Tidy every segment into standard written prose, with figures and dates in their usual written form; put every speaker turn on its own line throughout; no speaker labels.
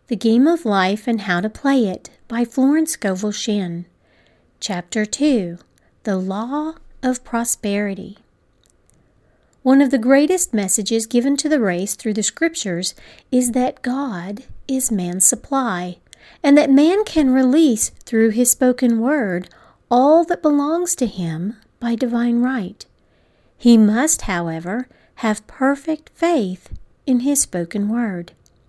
The Game of Life and How to Play It by Florence Scovel Shinn. Chapter 2. The Law of Prosperity. One of the greatest messages given to the race through the Scriptures is that God is man's supply, and that man can release through his spoken word all that belongs to him by divine right. He must, however, have perfect faith in his spoken word.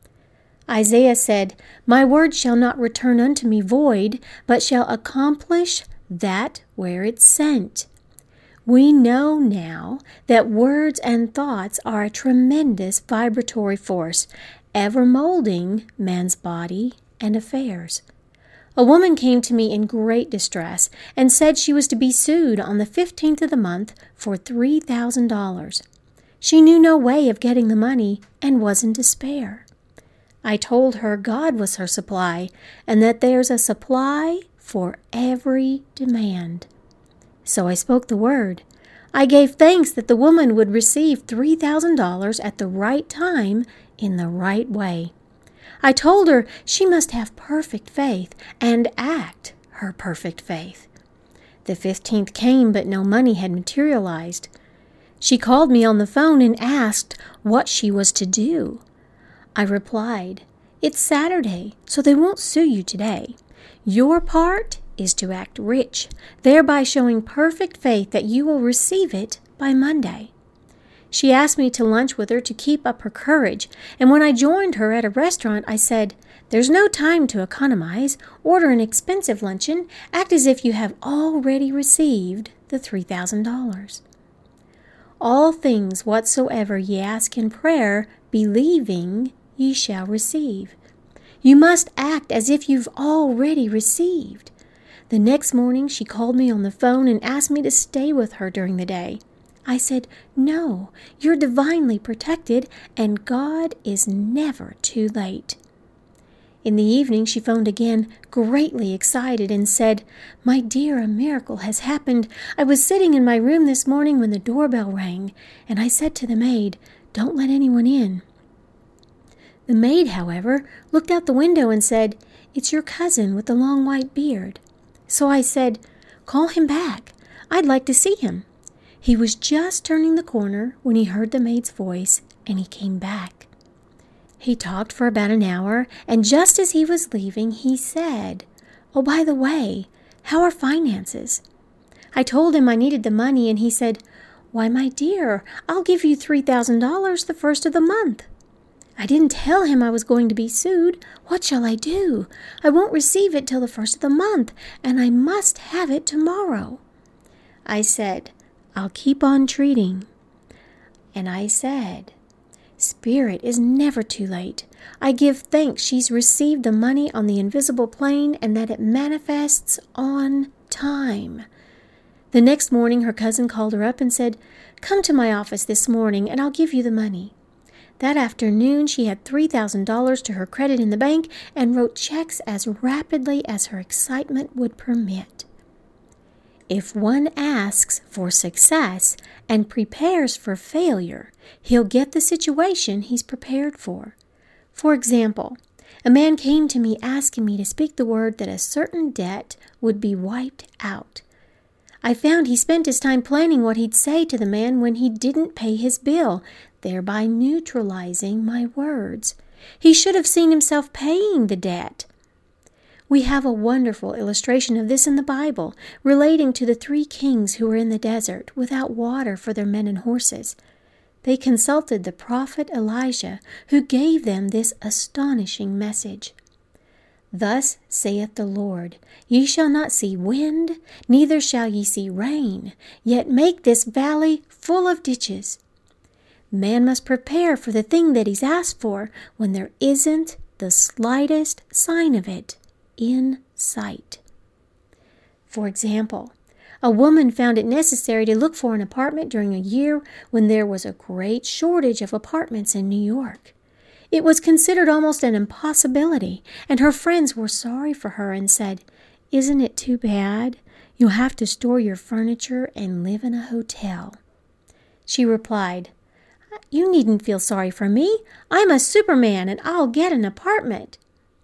Isaiah said, "My word shall not return unto me void, but shall accomplish that where it's sent." We know now that words and thoughts are a tremendous vibratory force, ever molding man's body and affairs. A woman came to me in great distress and said she was to be sued on the 15th of the month for $3,000. She knew no way of getting the money and was in despair. I told her God was her supply, and that there's a supply for every demand. So I spoke the word. I gave thanks that the woman would receive $3,000 at the right time in the right way. I told her she must have perfect faith and act her perfect faith. The 15th came, but no money had materialized. She called me on the phone and asked what she was to do. I replied, "It's Saturday, so they won't sue you today. Your part is to act rich, thereby showing perfect faith that you will receive it by Monday." She asked me to lunch with her to keep up her courage, and when I joined her at a restaurant, I said, "There's no time to economize. Order an expensive luncheon. Act as if you have already received the $3,000. All things whatsoever ye ask in prayer, believing, ye shall receive." You must act as if you've already received. The next morning she called me on the phone and asked me to stay with her during the day. I said, "No, you're divinely protected, and God is never too late." In the evening she phoned again, greatly excited, and said, "My dear, a miracle has happened. I was sitting in my room this morning when the doorbell rang, and I said to the maid, 'Don't let anyone in.' The maid, however, looked out the window and said, 'It's your cousin with the long white beard.' So I said, 'Call him back. I'd like to see him.' He was just turning the corner when he heard the maid's voice, and he came back. He talked for about an hour, and just as he was leaving, he said, 'Oh, by the way, how are finances?' I told him I needed the money, and he said, 'Why, my dear, I'll give you $3,000 the first of the month.' I didn't tell him I was going to be sued. What shall I do? I won't receive it till the first of the month, and I must have it tomorrow." I said, "I'll keep on treating." And I said, "Spirit is never too late. I give thanks she's received the money on the invisible plane and that it manifests on time." The next morning her cousin called her up and said, "Come to my office this morning and I'll give you the money." That afternoon she had $3,000 to her credit in the bank and wrote checks as rapidly as her excitement would permit. If one asks for success and prepares for failure, he'll get the situation he's prepared for. For example, a man came to me asking me to speak the word that a certain debt would be wiped out. I found he spent his time planning what he'd say to the man when he didn't pay his bill, thereby neutralizing my words. He should have seen himself paying the debt. We have a wonderful illustration of this in the Bible, relating to the 3 kings who were in the desert without water for their men and horses. They consulted the prophet Elijah, who gave them this astonishing message. "Thus saith the Lord, Ye shall not see wind, neither shall ye see rain, yet make this valley full of ditches." Man must prepare for the thing that he's asked for when there isn't the slightest sign of it in sight. For example, a woman found it necessary to look for an apartment during a year when there was a great shortage of apartments in New York. It was considered almost an impossibility, and her friends were sorry for her and said, "Isn't it too bad? You'll have to store your furniture and live in a hotel." She replied, "You needn't feel sorry for me. I'm a Superman and I'll get an apartment."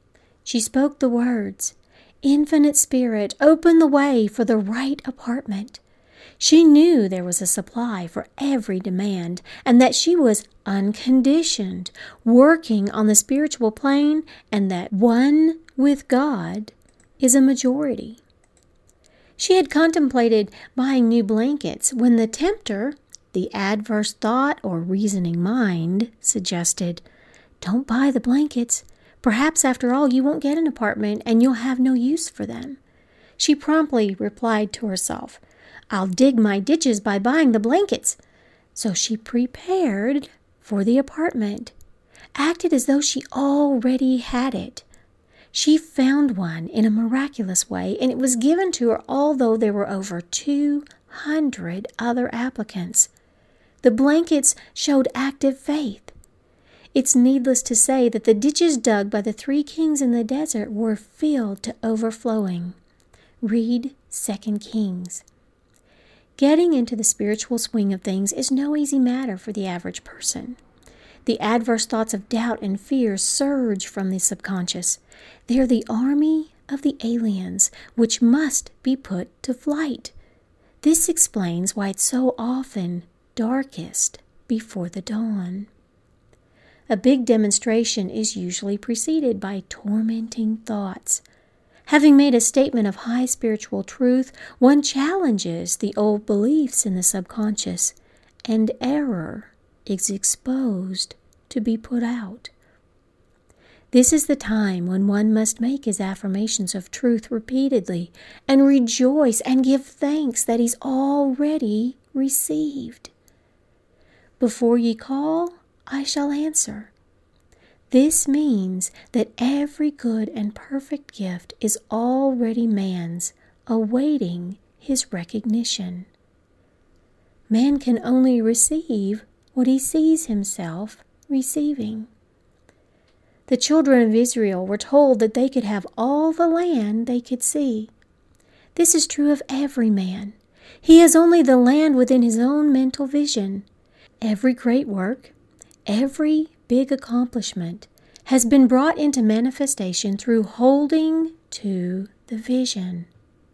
She spoke the words, "Infinite Spirit, open the way for the right apartment." She knew there was a supply for every demand, and that she was unconditioned, working on the spiritual plane, and that one with God is a majority. She had contemplated buying new blankets when the tempter, the adverse thought or reasoning mind, suggested, "Don't buy the blankets. Perhaps after all you won't get an apartment and you'll have no use for them." She promptly replied to herself, "I'll dig my ditches by buying the blankets." So she prepared for the apartment, acted as though she already had it. She found one in a miraculous way, and it was given to her although there were over 200 other applicants. The blankets showed active faith. It's needless to say that the ditches dug by the 3 kings in the desert were filled to overflowing. Read 2 Kings. Getting into the spiritual swing of things is no easy matter for the average person. The adverse thoughts of doubt and fear surge from the subconscious. They're the army of the aliens, which must be put to flight. This explains why it's so often darkest before the dawn. A big demonstration is usually preceded by tormenting thoughts. Having made a statement of high spiritual truth, one challenges the old beliefs in the subconscious, and error is exposed to be put out. This is the time when one must make his affirmations of truth repeatedly and rejoice and give thanks that he's already received. "Before ye call, I shall answer." This means that every good and perfect gift is already man's, awaiting his recognition. Man can only receive what he sees himself receiving. The children of Israel were told that they could have all the land they could see. This is true of every man. He has only the land within his own mental vision. Every great work, every big accomplishment has been brought into manifestation through holding to the vision.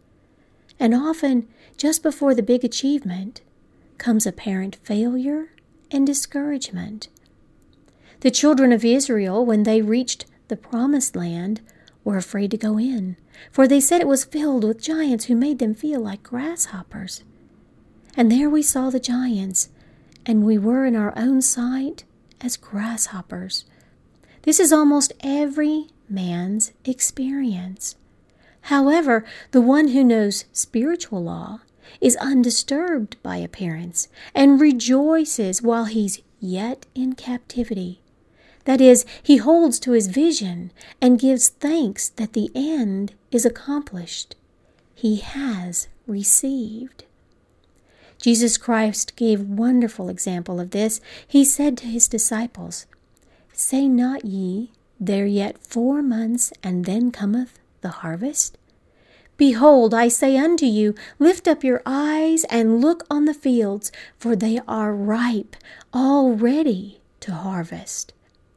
And often, just before the big achievement, comes apparent failure and discouragement. The children of Israel, when they reached the promised land, were afraid to go in, for they said it was filled with giants who made them feel like grasshoppers. And there we saw the giants, and we were in our own sight as grasshoppers. This is almost every man's experience. However, the one who knows spiritual law is undisturbed by appearance and rejoices while he's yet in captivity. That is, he holds to his vision and gives thanks that the end is accomplished. He has received. Jesus Christ gave wonderful example of this. He said to his disciples, "Say not ye, there yet 4 months, and then cometh the harvest? Behold, I say unto you, lift up your eyes and look on the fields, for they are ripe, already to harvest."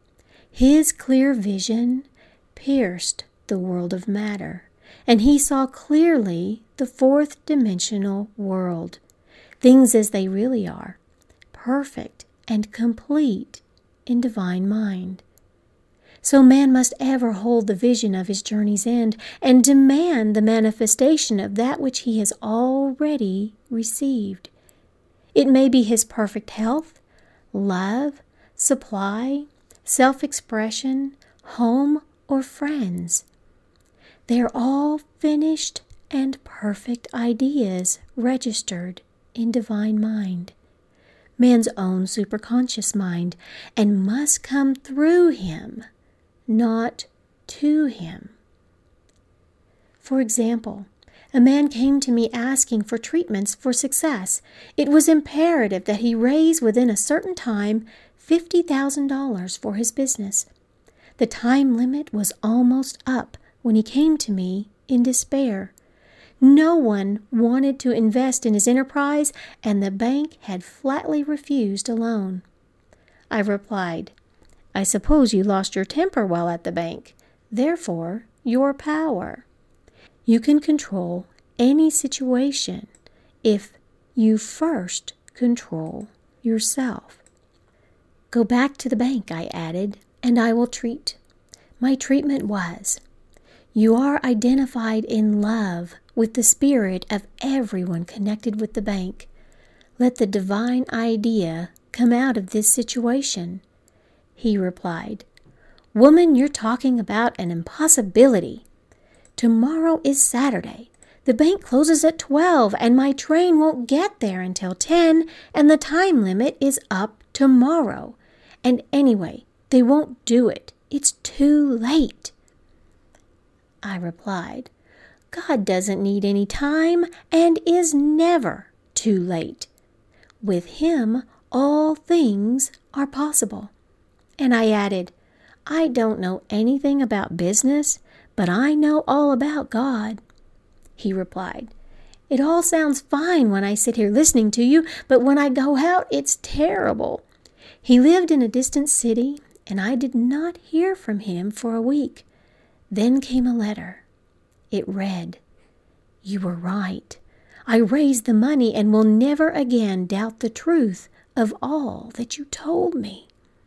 His clear vision pierced the world of matter, and he saw clearly the 4th-dimensional world, things as they really are, perfect and complete in divine mind. So man must ever hold the vision of his journey's end and demand the manifestation of that which he has already received. It may be his perfect health, love, supply, self-expression, home, or friends. They are all finished and perfect ideas registered in divine mind, man's own superconscious mind, and must come through him, not to him. For example, a man came to me asking for treatments for success. It was imperative that he raise within a certain time $50,000 for his business. The time limit was almost up when he came to me in despair. No one wanted to invest in his enterprise, and the bank had flatly refused a loan. I replied, "I suppose you lost your temper while at the bank. therefore your power. You can control any situation if you first control yourself. Go back to the bank, I added, and I will treat. My treatment was, you are identified in love with the spirit of everyone connected with the bank. Let the divine idea come out of this situation. He replied, Woman, you're talking about an impossibility. Tomorrow is Saturday. The bank closes at 12, and my train won't get there until 10, and the time limit is up tomorrow. And anyway, they won't do it. It's too late. I replied, God doesn't need any time and is never too late. With Him, all things are possible. And I added, I don't know anything about business, but I know all about God. He replied, It all sounds fine when I sit here listening to you, but when I go out, it's terrible. He lived in a distant city, and I did not hear from him for a week. Then came a letter. It read, You were right. I raised the money and will never again doubt the truth of all that you told me.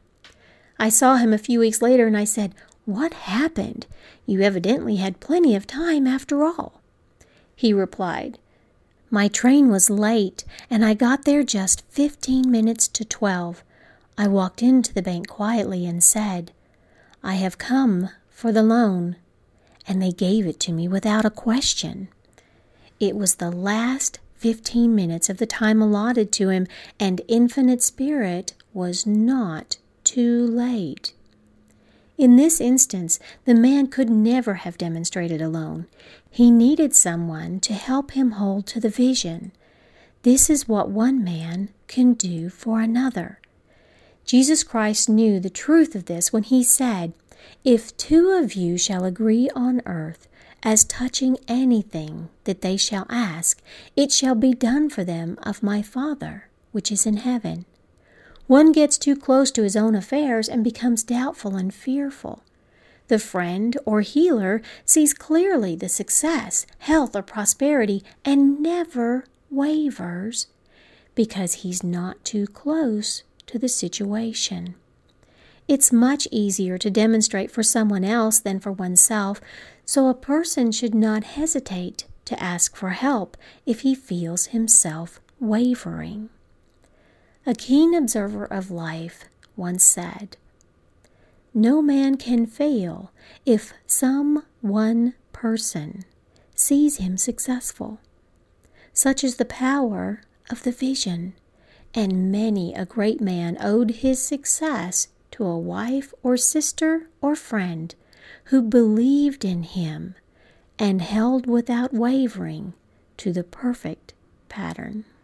I saw him a few weeks later and I said, What happened? You evidently had plenty of time after all. He replied, My train was late and I got there just 15 minutes to 12. I walked into the bank quietly and said, I have come for the loan. And they gave it to me without a question. It was the last 15 minutes of the time allotted to him, and Infinite Spirit was not too late. In this instance, the man could never have demonstrated alone. He needed someone to help him hold to the vision. This is what one man can do for another. Jesus Christ knew the truth of this when he said, If 2 of you shall agree on earth as touching anything that they shall ask, it shall be done for them of my Father which is in heaven. One gets too close to his own affairs and becomes doubtful and fearful. The friend or healer sees clearly the success, health, or prosperity and never wavers because he's not too close to the situation. It's much easier to demonstrate for someone else than for oneself, so a person should not hesitate to ask for help if he feels himself wavering. A keen observer of life once said, No man can fail if some one person sees him successful. Such is the power of the vision, and many a great man owed his success to a wife or sister or friend who believed in him and held without wavering to the perfect pattern.